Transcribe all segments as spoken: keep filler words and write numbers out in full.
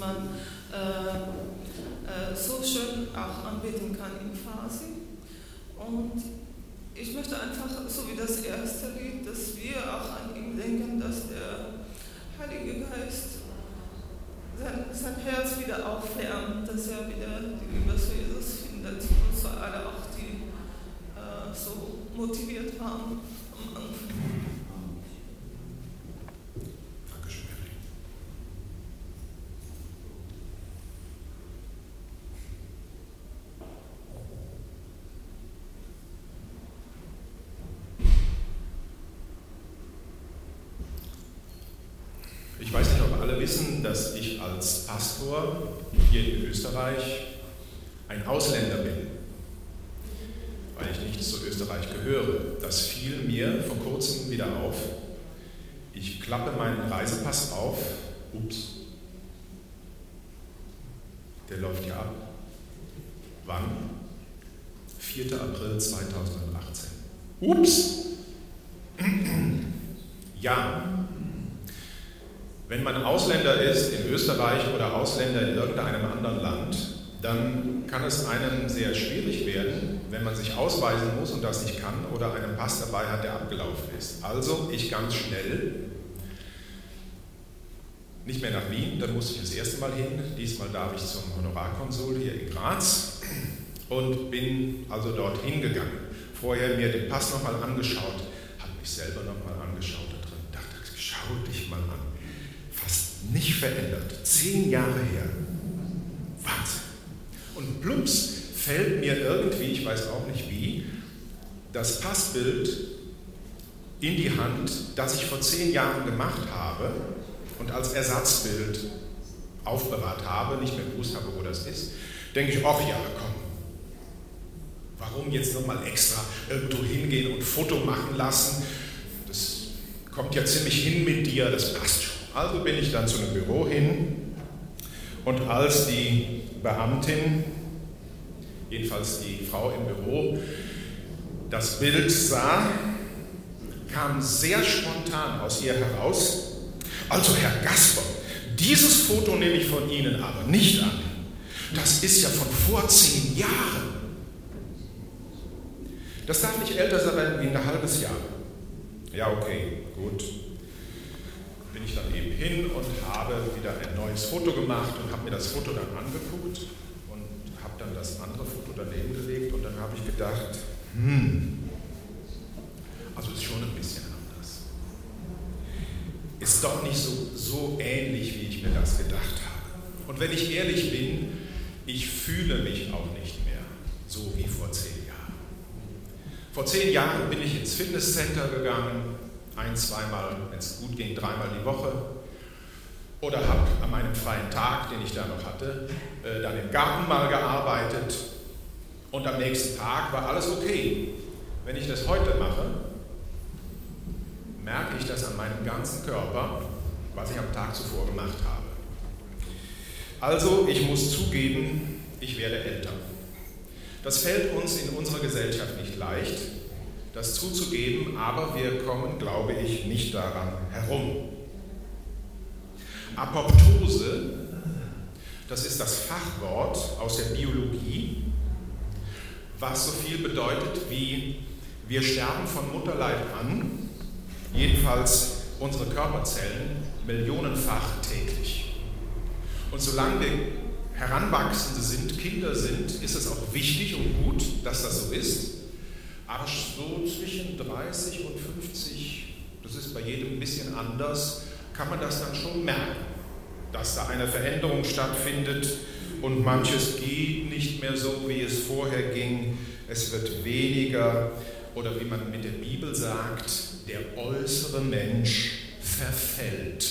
man äh, äh, so schön auch anbeten kann in Farsi. Und ich möchte einfach, so wie das erste Lied, dass wir auch an ihm denken, dass der Heilige Geist sein, sein Herz wieder aufwärmt, dass er wieder die Liebe zu Jesus findet und so alle auch, die äh, so motiviert waren am Anfang. Ich weiß nicht, ob alle wissen, dass ich als Pastor hier in Österreich ein Ausländer bin, weil ich nicht zu Österreich gehöre. Das fiel mir vor kurzem wieder auf. Ich klappe meinen Reisepass auf. Ups. Der läuft ja ab. Wann? vierter April zweitausendachtzehn. Ups. Ja. Wenn man Ausländer ist in Österreich oder Ausländer in irgendeinem anderen Land, dann kann es einem sehr schwierig werden, wenn man sich ausweisen muss und das nicht kann oder einen Pass dabei hat, der abgelaufen ist. Also ich ganz schnell, nicht mehr nach Wien, dann musste ich das erste Mal hin, diesmal darf ich zum Honorarkonsul hier in Graz und bin also dorthin gegangen. Vorher mir den Pass nochmal angeschaut, habe mich selber nochmal angeschaut da drin, dachte, schau dich mal an. Nicht verändert. Zehn Jahre her. Wahnsinn. Und plumps fällt mir irgendwie, ich weiß auch nicht wie, das Passbild in die Hand, das ich vor zehn Jahren gemacht habe und als Ersatzbild aufbewahrt habe, nicht mehr gewusst habe, wo das ist. Denke ich, ach ja, komm. Warum jetzt nochmal extra irgendwo hingehen und Foto machen lassen? Das kommt ja ziemlich hin mit dir, das passt schon. Also bin ich dann zu einem Büro hin und als die Beamtin, jedenfalls die Frau im Büro, das Bild sah, kam sehr spontan aus ihr heraus, also Herr Gasper, dieses Foto nehme ich von Ihnen aber nicht an. Das ist ja von vor zehn Jahren. Das darf nicht älter sein wie ein halbes Jahr. Ja, okay, gut. Bin ich dann eben hin und habe wieder ein neues Foto gemacht und habe mir das Foto dann angeguckt und habe dann das andere Foto daneben gelegt und dann habe ich gedacht, hm, also ist schon ein bisschen anders. Ist doch nicht so, so ähnlich, wie ich mir das gedacht habe. Und wenn ich ehrlich bin, ich fühle mich auch nicht mehr so wie vor zehn Jahren. Vor zehn Jahren bin ich ins Fitnesscenter gegangen, ein-, zweimal, wenn es gut ging, dreimal die Woche. Oder habe an meinem freien Tag, den ich da noch hatte, äh, dann im Garten mal gearbeitet. Und am nächsten Tag war alles okay. Wenn ich das heute mache, merke ich das an meinem ganzen Körper, was ich am Tag zuvor gemacht habe. Also, ich muss zugeben, ich werde älter. Das fällt uns in unserer Gesellschaft nicht leicht, das zuzugeben, aber wir kommen, glaube ich, nicht daran herum. Apoptose, das ist das Fachwort aus der Biologie, was so viel bedeutet wie wir sterben von Mutterleib an, jedenfalls unsere Körperzellen, millionenfach täglich. Und solange wir Heranwachsende sind, Kinder sind, ist es auch wichtig und gut, dass das so ist. Aber so zwischen dreißig und fünfzig, das ist bei jedem ein bisschen anders, kann man das dann schon merken, dass da eine Veränderung stattfindet und manches geht nicht mehr so, wie es vorher ging. Es wird weniger oder wie man mit der Bibel sagt, der äußere Mensch verfällt.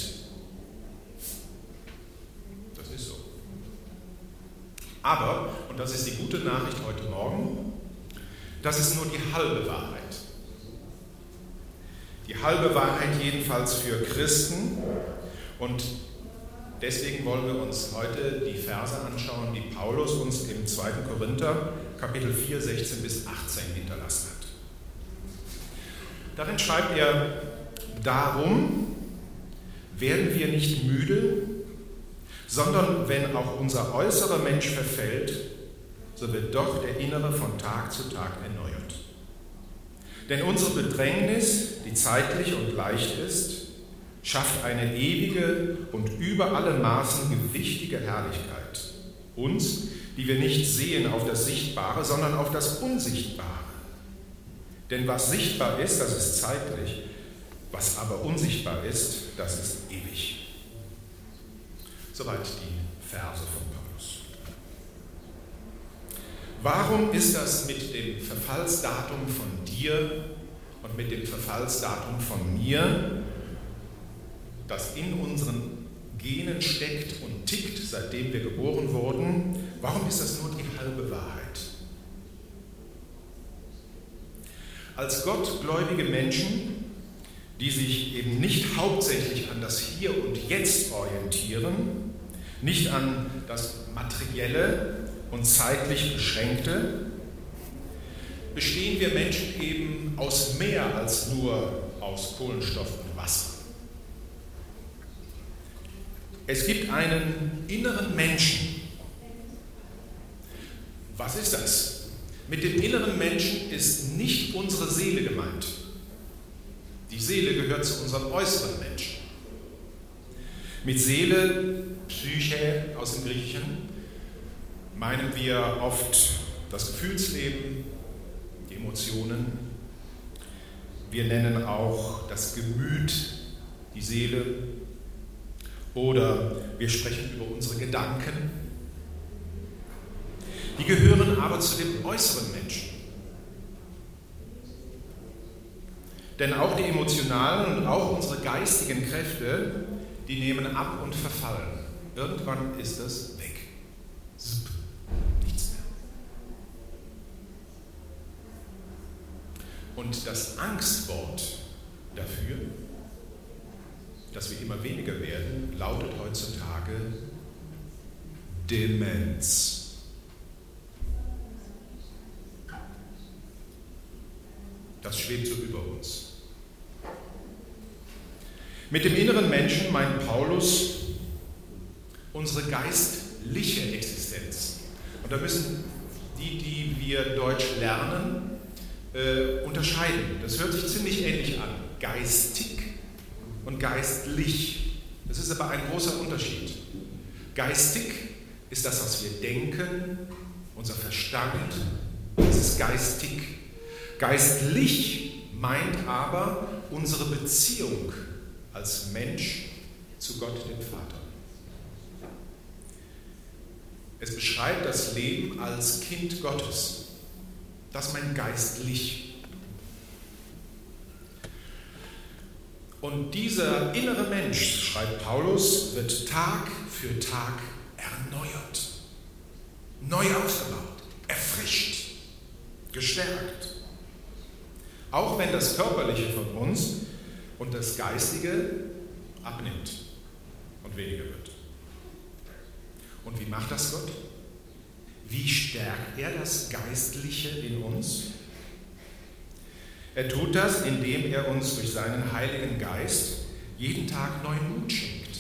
Das ist so. Aber, und das ist die gute Nachricht heute Morgen, das ist nur die halbe Wahrheit. Die halbe Wahrheit jedenfalls für Christen. Und deswegen wollen wir uns heute die Verse anschauen, die Paulus uns im zweiten Korinther, Kapitel vier, sechzehn bis achtzehn hinterlassen hat. Darin schreibt er, darum werden wir nicht müde, sondern wenn auch unser äußerer Mensch verfällt, so wird doch der innere von Tag zu Tag erneuert. Denn unsere Bedrängnis, die zeitlich und leicht ist, schafft eine ewige und über alle Maßen gewichtige Herrlichkeit. Uns, die wir nicht sehen auf das Sichtbare, sondern auf das Unsichtbare. Denn was sichtbar ist, das ist zeitlich, was aber unsichtbar ist, das ist ewig. Soweit die Verse von Paulus. Warum ist das mit dem Verfallsdatum von dir und mit dem Verfallsdatum von mir, das in unseren Genen steckt und tickt, seitdem wir geboren wurden, warum ist das nur die halbe Wahrheit? Als gottgläubige Menschen, die sich eben nicht hauptsächlich an das Hier und Jetzt orientieren, nicht an das Materielle und zeitlich Beschränkte, bestehen wir Menschen eben aus mehr als nur aus Kohlenstoff und Wasser. Es gibt einen inneren Menschen. Was ist das? Mit dem inneren Menschen ist nicht unsere Seele gemeint. Die Seele gehört zu unserem äußeren Menschen. Mit Seele, Psyche aus dem Griechischen, meinen wir oft das Gefühlsleben, die Emotionen. Wir nennen auch das Gemüt, die Seele. Oder wir sprechen über unsere Gedanken. Die gehören aber zu dem äußeren Menschen. Denn auch die emotionalen und auch unsere geistigen Kräfte, die nehmen ab und verfallen. Irgendwann ist das weg. Zip. Nichts mehr. Und das Angstwort dafür, dass wir immer weniger werden, lautet heutzutage Demenz. Das schwebt so über uns. Mit dem inneren Menschen meint Paulus unsere geistliche Existenz. Und da müssen die, die wir Deutsch lernen, äh, unterscheiden. Das hört sich ziemlich ähnlich an. Geistig und geistlich. Das ist aber ein großer Unterschied. Geistig ist das, was wir denken, unser Verstand, das ist geistig. Geistlich meint aber unsere Beziehung als Mensch zu Gott, dem Vater. Es beschreibt das Leben als Kind Gottes. Das meint geistlich. Und dieser innere Mensch, schreibt Paulus, wird Tag für Tag erneuert, neu aufgebaut, erfrischt, gestärkt. Auch wenn das Körperliche von uns und das Geistige abnimmt und weniger wird. Und wie macht das Gott? Wie stärkt er das Geistliche in uns? Er tut das, indem er uns durch seinen Heiligen Geist jeden Tag neuen Mut schenkt.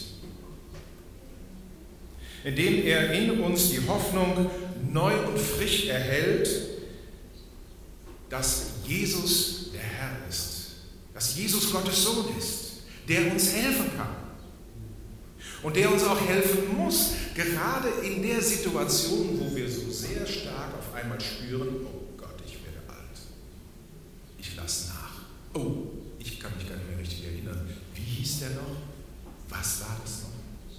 Indem er in uns die Hoffnung neu und frisch erhält, dass Jesus der Herr ist, dass Jesus Gottes Sohn ist, der uns helfen kann und der uns auch helfen muss, gerade in der Situation, wo wir so sehr stark auf einmal spüren, oh Gott, ich werde alt, ich lasse nach, oh, ich kann mich gar nicht mehr richtig erinnern, wie hieß der noch, was war das noch?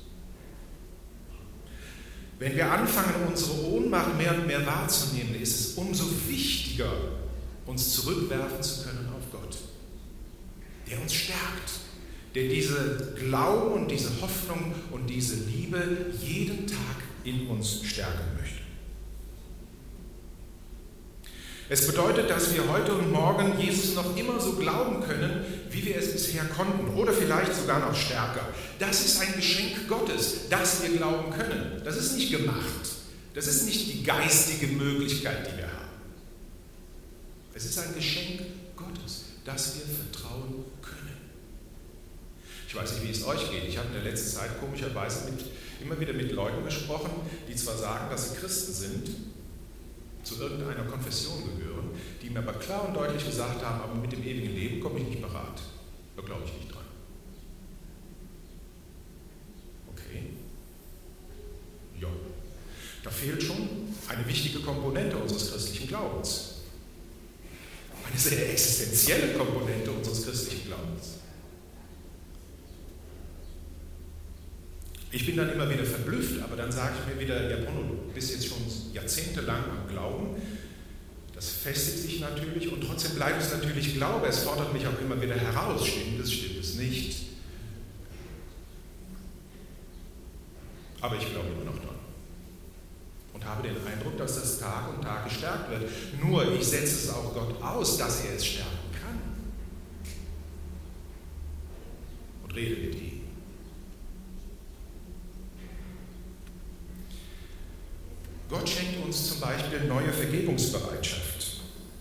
Wenn wir anfangen, unsere Ohnmacht mehr und mehr wahrzunehmen, ist es umso wichtiger, uns zurückwerfen zu können auf Gott, der uns stärkt, der diese Glauben und diese Hoffnung und diese Liebe jeden Tag in uns stärken möchte. Es bedeutet, dass wir heute und morgen Jesus noch immer so glauben können, wie wir es bisher konnten, oder vielleicht sogar noch stärker. Das ist ein Geschenk Gottes, dass wir glauben können. Das ist nicht gemacht. Das ist nicht die geistige Möglichkeit, die wir haben. Es ist ein Geschenk Gottes, dass wir vertrauen können. Ich weiß nicht, wie es euch geht. Ich habe in der letzten Zeit komischerweise mit, immer wieder mit Leuten gesprochen, die zwar sagen, dass sie Christen sind, zu irgendeiner Konfession gehören, die mir aber klar und deutlich gesagt haben, aber mit dem ewigen Leben komme ich nicht parat. Da glaube ich nicht dran. Okay. Ja. Da fehlt schon eine wichtige Komponente unseres christlichen Glaubens. Eine sehr existenzielle Komponente unseres christlichen Glaubens. Ich bin dann immer wieder verblüfft, aber dann sage ich mir wieder, ja Bruno, du bist jetzt schon jahrzehntelang am Glauben. Das festigt sich natürlich und trotzdem bleibt es natürlich Glaube. Es fordert mich auch immer wieder heraus. Stimmt es, stimmt es nicht. Aber ich glaube immer noch dran. Und habe den Eindruck, dass das Tag und Tag gestärkt wird. Nur ich setze es auch Gott aus, dass er es stärken kann. Und rede mit ihm. Gott schenkt uns zum Beispiel neue Vergebungsbereitschaft,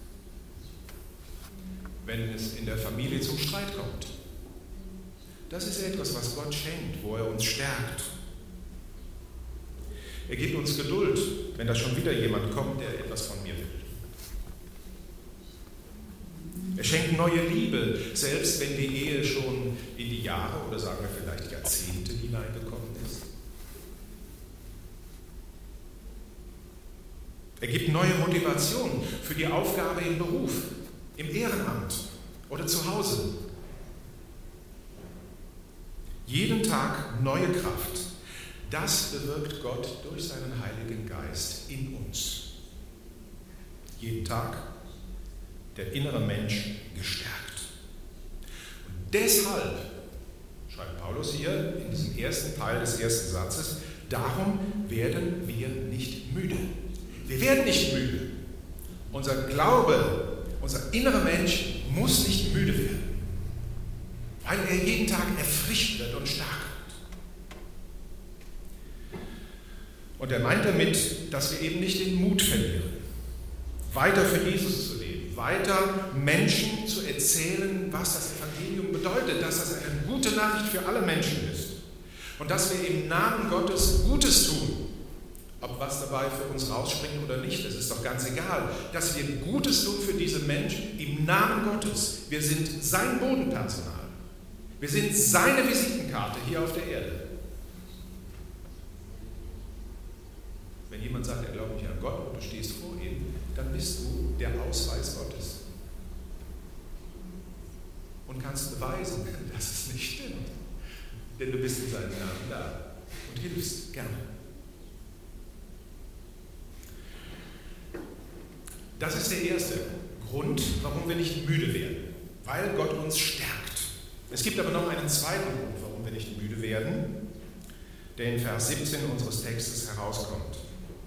wenn es in der Familie zum Streit kommt. Das ist etwas, was Gott schenkt, wo er uns stärkt. Er gibt uns Geduld, wenn da schon wieder jemand kommt, der etwas von mir will. Er schenkt neue Liebe, selbst wenn die Ehe schon in die Jahre oder sagen wir vielleicht Jahrzehnte hineingekommen ist. Er gibt neue Motivation für die Aufgabe im Beruf, im Ehrenamt oder zu Hause. Jeden Tag neue Kraft. Das bewirkt Gott durch seinen Heiligen Geist in uns. Jeden Tag der innere Mensch gestärkt. Und deshalb, schreibt Paulus hier in diesem ersten Teil des ersten Satzes, darum werden wir nicht müde. Wir werden nicht müde. Unser Glaube, unser innerer Mensch muss nicht müde werden, weil er jeden Tag erfrischt wird und stark wird. Und er meint damit, dass wir eben nicht den Mut verlieren, weiter für Jesus zu leben, weiter Menschen zu erzählen, was das Evangelium bedeutet, dass das eine gute Nachricht für alle Menschen ist und dass wir im Namen Gottes Gutes tun. Ob was dabei für uns rausspringt oder nicht, das ist doch ganz egal. Dass wir Gutes tun für diese Menschen im Namen Gottes. Wir sind sein Bodenpersonal. Wir sind seine Visitenkarte hier auf der Erde. Wenn jemand sagt, er glaubt nicht an Gott und du stehst vor ihm, dann bist du der Ausweis Gottes. Und kannst beweisen, dass es nicht stimmt. Denn du bist in seinem Namen da und hilfst gerne. Das ist der erste Grund, warum wir nicht müde werden, weil Gott uns stärkt. Es gibt aber noch einen zweiten Grund, warum wir nicht müde werden, der in Vers siebzehn unseres Textes herauskommt.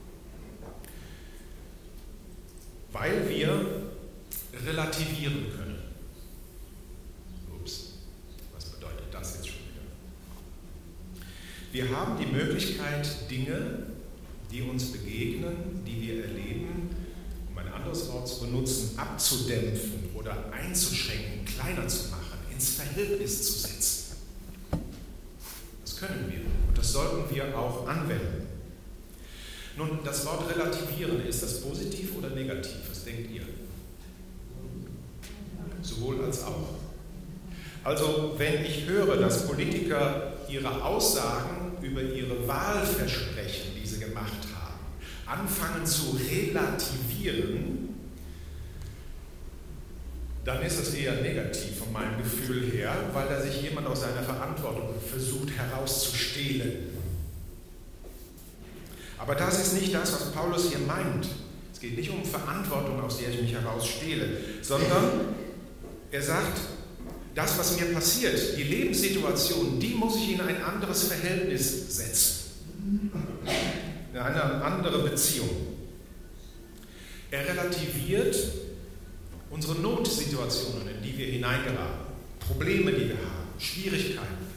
Weil wir relativieren können. Ups, was bedeutet das jetzt schon wieder? Wir haben die Möglichkeit, Dinge, die uns begegnen, die wir erleben, um ein anderes Wort zu benutzen, abzudämpfen oder einzuschränken, kleiner zu machen, ins Verhältnis zu setzen. Das können wir und das sollten wir auch anwenden. Nun, das Wort relativieren, ist das positiv oder negativ? Was denkt ihr? Sowohl als auch. Also, wenn ich höre, dass Politiker ihre Aussagen über ihre Wahlversprechen, die sie gemacht haben, anfangen zu relativieren, dann ist das eher negativ von meinem Gefühl her, weil da sich jemand aus seiner Verantwortung versucht herauszustehlen. Aber das ist nicht das, was Paulus hier meint. Es geht nicht um Verantwortung, aus der ich mich herausstehle, sondern er sagt, das, was mir passiert, die Lebenssituation, die muss ich in ein anderes Verhältnis setzen. In eine andere Beziehung. Er relativiert unsere Notsituationen, in die wir hineingeraten, Probleme, die wir haben, Schwierigkeiten.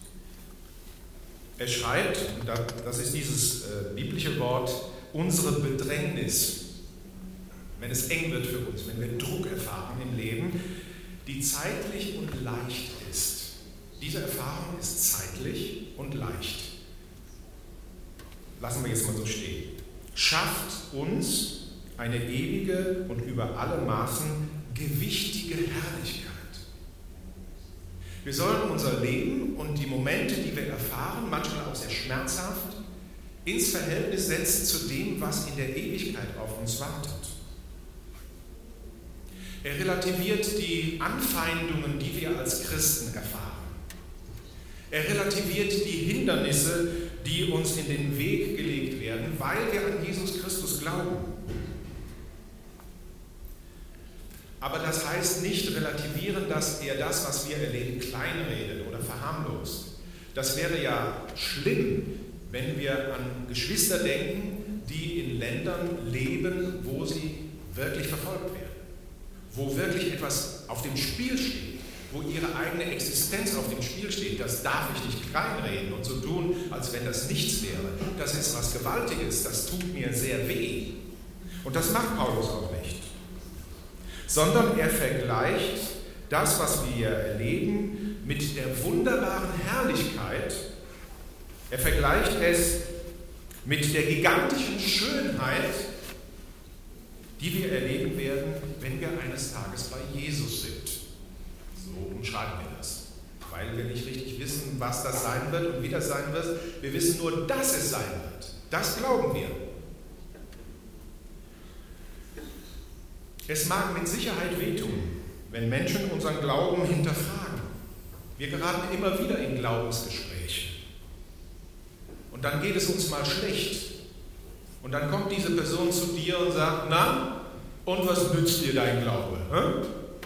Er schreibt, und das ist dieses äh, biblische Wort, unsere Bedrängnis, wenn es eng wird für uns, wenn wir Druck erfahren im Leben, die zeitlich und leicht ist. diese Erfahrung ist zeitlich und leicht. Lassen wir jetzt mal so stehen. Schafft uns eine ewige und über alle Maßen gewichtige Herrlichkeit. Wir sollen unser Leben und die Momente, die wir erfahren, manchmal auch sehr schmerzhaft, ins Verhältnis setzen zu dem, was in der Ewigkeit auf uns wartet. Er relativiert die Anfeindungen, die wir als Christen erfahren. Er relativiert die Hindernisse, die uns in den Weg gelegt werden, weil wir an Jesus Christus glauben. Aber das heißt nicht relativieren, dass er das, was wir erleben, kleinredet oder verharmlost. Das wäre ja schlimm, wenn wir an Geschwister denken, die in Ländern leben, wo sie wirklich verfolgt werden, wo wirklich etwas auf dem Spiel steht, wo ihre eigene Existenz auf dem Spiel steht. Das darf ich nicht kleinreden und so tun, als wenn das nichts wäre. Das ist was Gewaltiges, das tut mir sehr weh. Und das macht Paulus auch nicht. Sondern er vergleicht das, was wir hier erleben, mit der wunderbaren Herrlichkeit. Er vergleicht es mit der gigantischen Schönheit, die wir erleben werden, wenn wir eines Tages bei Jesus sind. So umschreiben wir das, weil wir nicht richtig wissen, was das sein wird und wie das sein wird. Wir wissen nur, dass es sein wird. Das glauben wir. Es mag mit Sicherheit wehtun, wenn Menschen unseren Glauben hinterfragen. Wir geraten immer wieder in Glaubensgespräche. Und dann geht es uns mal schlecht. Und dann kommt diese Person zu dir und sagt, na, und was nützt dir dein Glaube? Hä?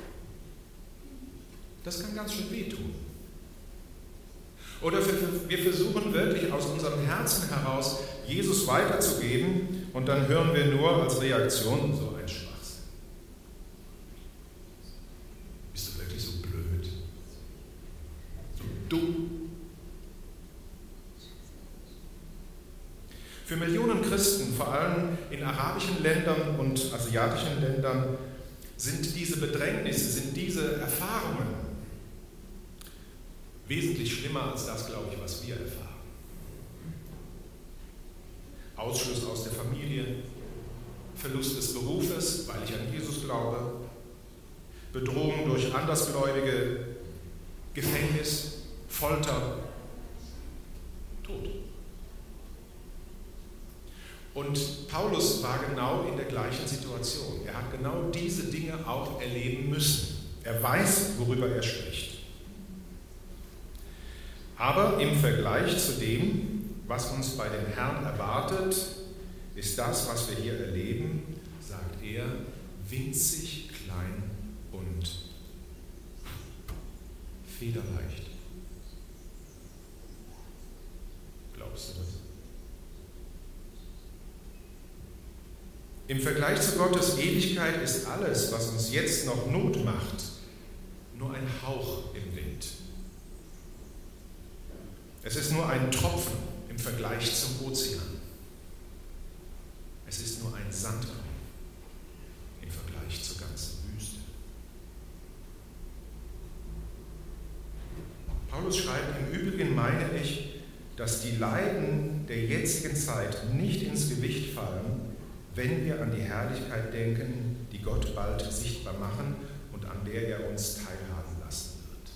Das kann ganz schön wehtun. Oder wir versuchen wirklich aus unserem Herzen heraus, Jesus weiterzugeben und dann hören wir nur als Reaktion so ein Schwachsinn. Bist du wirklich so blöd? So dumm? Für Millionen Christen, vor allem in arabischen Ländern und asiatischen Ländern, sind diese Bedrängnisse, sind diese Erfahrungen wesentlich schlimmer als das, glaube ich, was wir erfahren. Ausschluss aus der Familie, Verlust des Berufes, weil ich an Jesus glaube, Bedrohung durch Andersgläubige, Gefängnis, Folter, Tod. Und Paulus war genau in der gleichen Situation. Er hat genau diese Dinge auch erleben müssen. Er weiß, worüber er spricht. Aber im Vergleich zu dem, was uns bei dem Herrn erwartet, ist das, was wir hier erleben, sagt er, winzig klein und federleicht. Glaubst du das? Im Vergleich zu Gottes Ewigkeit ist alles, was uns jetzt noch Not macht, nur ein Hauch im Wind. Es ist nur ein Tropfen im Vergleich zum Ozean. Es ist nur ein Sandkorn im Vergleich zur ganzen Wüste. Paulus schreibt, im Übrigen meine ich, dass die Leiden der jetzigen Zeit nicht ins Gewicht fallen, wenn wir an die Herrlichkeit denken, die Gott bald sichtbar machen und an der er uns teilhaben lassen wird.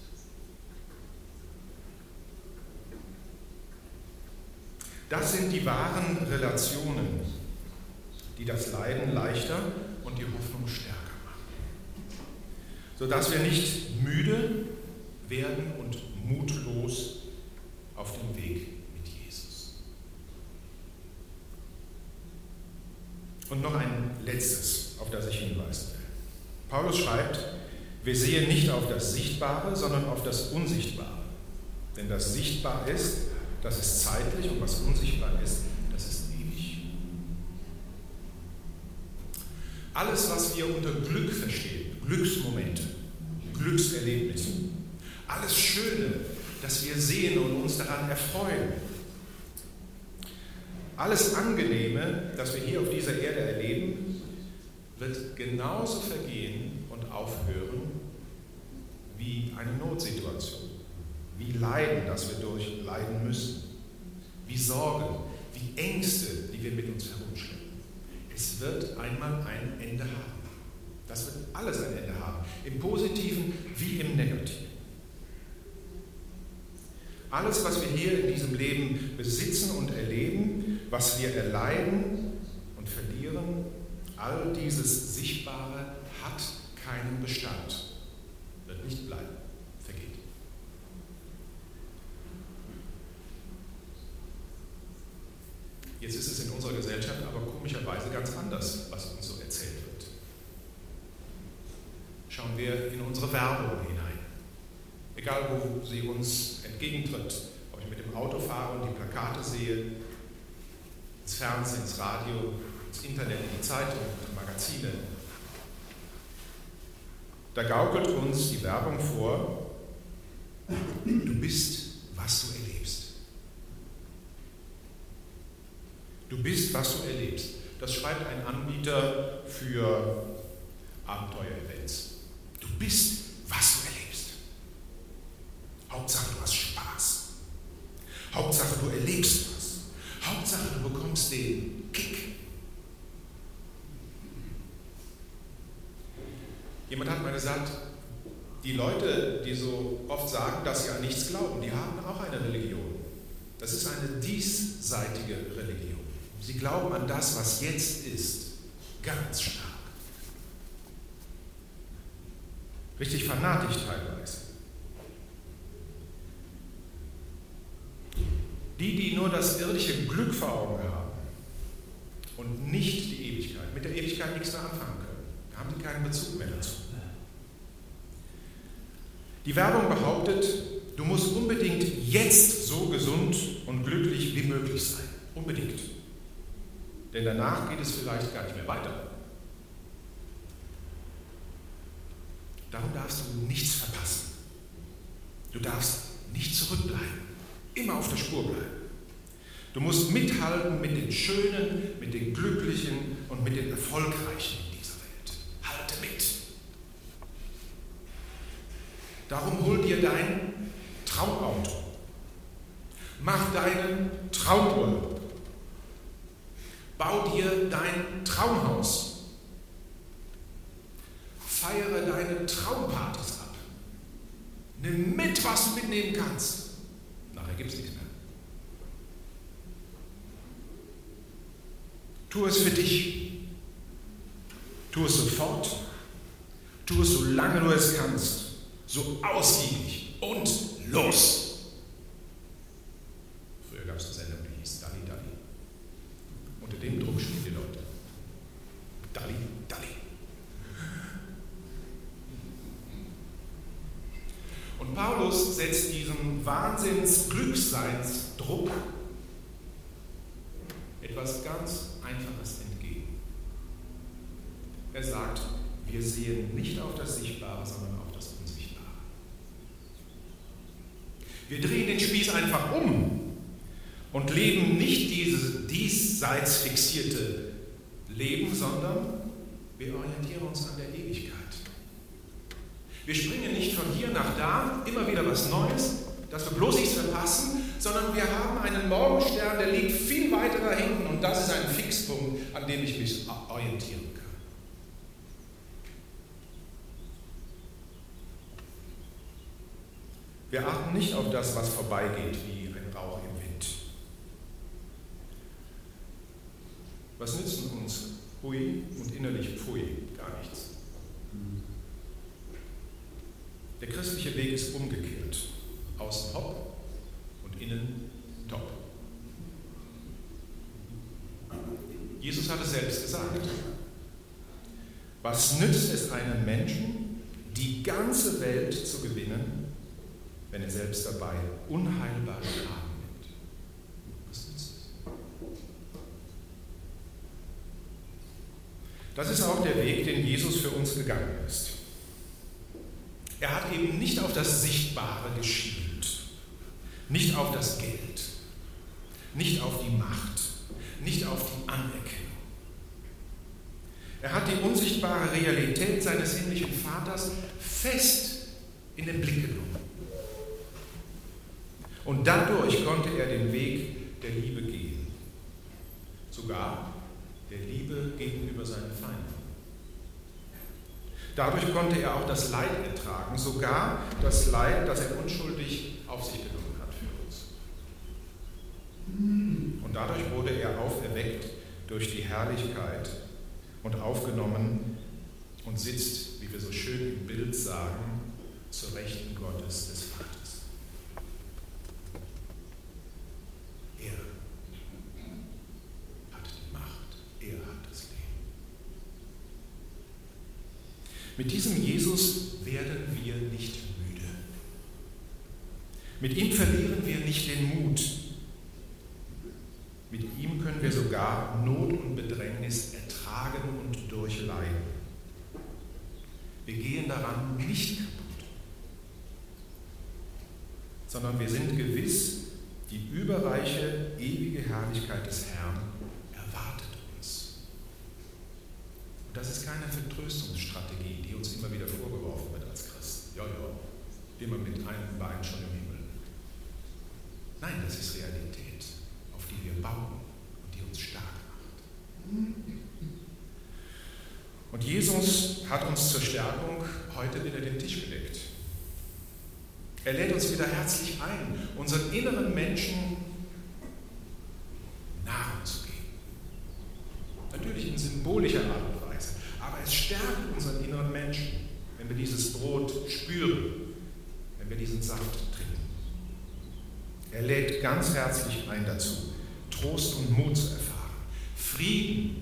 Das sind die wahren Relationen, die das Leiden leichter und die Hoffnung stärker machen, sodass wir nicht müde werden und mutlos auf dem Weg mit Jesus. Und noch ein letztes, auf das ich hinweisen will. Paulus schreibt, wir sehen nicht auf das Sichtbare, sondern auf das Unsichtbare. Denn das sichtbar ist, das ist zeitlich, und was unsichtbar ist, das ist ewig. Alles, was wir unter Glück verstehen, Glücksmomente, Glückserlebnisse, alles Schöne, das wir sehen und uns daran erfreuen, alles Angenehme, das wir hier auf dieser Erde erleben, wird genauso vergehen und aufhören wie eine Notsituation, wie Leiden, das wir durchleiden müssen, wie Sorgen, wie Ängste, die wir mit uns herumschleppen. Es wird einmal ein Ende haben. Das wird alles ein Ende haben, im Positiven wie im Negativen. Alles, was wir hier in diesem Leben besitzen und erleben, was wir erleiden und verlieren, all dieses Sichtbare hat keinen Bestand, wird nicht bleiben, vergeht. Jetzt ist es in unserer Gesellschaft aber komischerweise ganz anders, was uns so erzählt wird. Schauen wir in unsere Werbung hinein. Egal, wo sie uns entgegentritt, ob ich mit dem Auto fahre und die Plakate sehe, ins Fernsehen, ins Radio, ins Internet, in die Zeitung, in Magazine. Da gaukelt uns die Werbung vor, du bist, was du erlebst. Du bist, was du erlebst. Das schreibt ein Anbieter für Abenteuer-Events. Du bist, was du erlebst. Hauptsache, du hast Spaß. Hauptsache, du erlebst was. Hauptsache, du bekommst den Kick. Jemand hat mal gesagt, die Leute, die so oft sagen, dass sie an nichts glauben, die haben auch eine Religion. Das ist eine diesseitige Religion. Sie glauben an das, was jetzt ist, ganz stark. Richtig fanatisch teilweise. Die, die nur das irdische Glück vor Augen haben und nicht die Ewigkeit, mit der Ewigkeit nichts mehr anfangen können, da haben die keinen Bezug mehr dazu. Die Werbung behauptet, du musst unbedingt jetzt so gesund und glücklich wie möglich sein. Unbedingt. Denn danach geht es vielleicht gar nicht mehr weiter. Darum darfst du nichts verpassen. Du darfst nicht zurückbleiben. Immer auf der Spur bleiben. Du musst mithalten mit den Schönen, mit den Glücklichen und mit den Erfolgreichen in dieser Welt. Halte mit. Darum hol dir dein Traumauto. Mach deinen Traumurlaub. Bau dir dein Traumhaus. Feiere deine Traumpartys ab. Nimm mit, was du mitnehmen kannst. Nachher gibt es nichts mehr. Tu es für dich. Tu es sofort. Tu es so lange du es kannst. So ausgiebig und los. Früher gab es eine Sendung, die hieß Dalli Dalli. Unter dem Druck spielen die Leute. Dalli Dalli. Und Paulus setzt diesem Wahnsinns-Glückseinsdruck etwas ganz Einfaches entgegen. Er sagt, wir sehen nicht auf das Sichtbare, sondern auf das Unsichtbare. Wir drehen den Spieß einfach um und leben nicht dieses diesseits fixierte Leben, sondern wir orientieren uns an der Ewigkeit. Wir springen nicht von hier nach da, immer wieder was Neues, dass wir bloß nichts verpassen, sondern wir haben einen Morgenstern, der liegt viel weiter da hinten und das ist ein Fixpunkt, an dem ich mich orientieren kann. Wir achten nicht auf das, was vorbeigeht, wie ein Rauch im Wind. Was nützen uns Hui und innerlich Pfui? Gar nichts. Der christliche Weg ist umgekehrt. Außen hopp und innen top. Jesus hat es selbst gesagt. Was nützt es einem Menschen, die ganze Welt zu gewinnen, wenn er selbst dabei unheilbar Schaden nimmt? Was nützt es? Das ist auch der Weg, den Jesus für uns gegangen ist. Er hat eben nicht auf das Sichtbare geschielt, nicht auf das Geld, nicht auf die Macht, nicht auf die Anerkennung. Er hat die unsichtbare Realität seines himmlischen Vaters fest in den Blick genommen. Und dadurch konnte er den Weg der Liebe gehen. Sogar der Liebe gegenüber seinen Feinden. Dadurch konnte er auch das Leid ertragen, sogar das Leid, das er unschuldig auf sich genommen hat für uns. Und dadurch wurde er auferweckt durch die Herrlichkeit und aufgenommen und sitzt, wie wir so schön im Bild sagen, zur Rechten Gottes des Vaters. Er hat die Macht, er hat das Leben. Mit diesem Jesus werden wir nicht müde. Mit ihm verlieren wir nicht den Mut. Mit ihm können wir sogar Not und Bedrängnis ertragen und durchleiden. Wir gehen daran nicht kaputt, sondern wir sind gewiss, die überreiche, ewige Herrlichkeit des Herrn erwartet uns. Und das ist keine Vertröstungsstrategie, die uns immer wieder vorgeworfen wird als Christen. Ja, ja, immer mit einem Bein schon im Himmel. Nein, das ist Realität, auf die wir bauen und die uns stark macht. Und Jesus hat uns zur Stärkung heute wieder den Tisch gedeckt. Er lädt uns wieder herzlich ein, unseren inneren Menschen Nahrung zu geben. Natürlich in symbolischer Art und Weise, aber es stärkt unseren inneren Menschen, wenn wir dieses Brot spüren, wenn wir diesen Saft trinken. Er lädt ganz herzlich ein dazu, Trost und Mut zu erfahren, Frieden